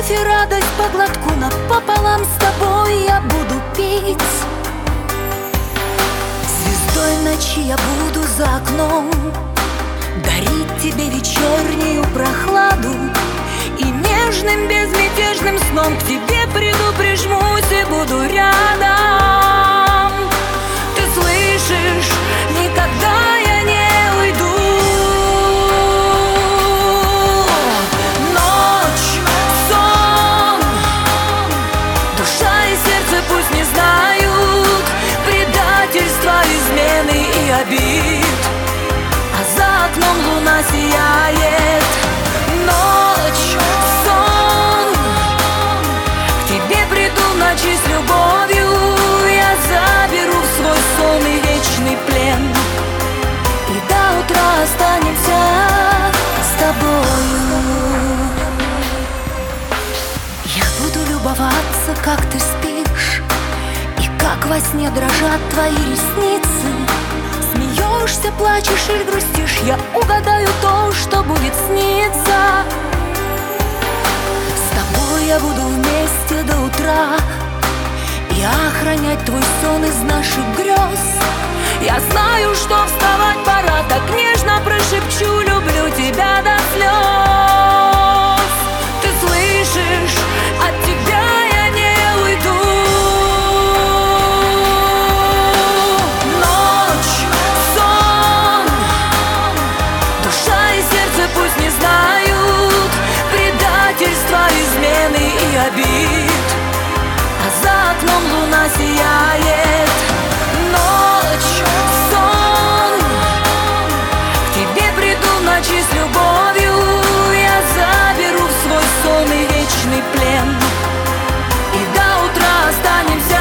любовь и радость по глотку напополам с тобой я буду пить. Звездой ночи я буду за окном дарить тебе вечернюю прохладу, и нежным безмятежным сном к тебе приду, прижмусь и буду рядом. Ты слышишь, никогда я не уйду. Ночь, сон, душа и сердце пусть не знают предательства, измены и обид, а за окном луна сияет. Ночь, сон, к тебе приду в ночи с любовью, я заберу в свой сон и вечный плен, и до утра останемся с тобою. Я буду любоваться, как ты спишь, и как во сне дрожат твои ресницы. Смеешься, плачешь или грустишь, я угадаю то, что будет сниться. С тобой я буду вместе до утра и охранять твой сон из наших грез. Я знаю, что вставать пора, так нежно прошепчу: люблю тебя до слез. Ты слышишь, от тебя я не уйду. Пусть не знают предательства, измены и обид, а за окном луна сияет. Ночь, сон, к тебе приду в ночи с любовью, я заберу в свой сон и вечный плен, и до утра останемся.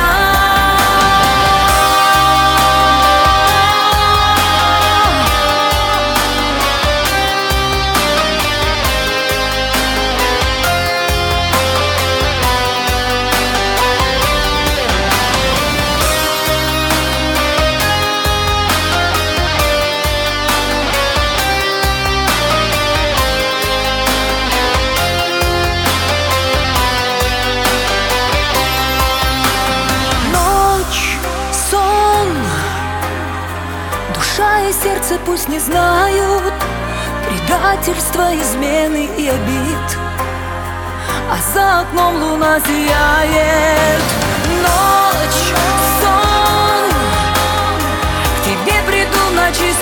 Сердце пусть не знают предательства, измены и обид, а за окном луна сияет. Ночь, сон, к тебе приду в ночи с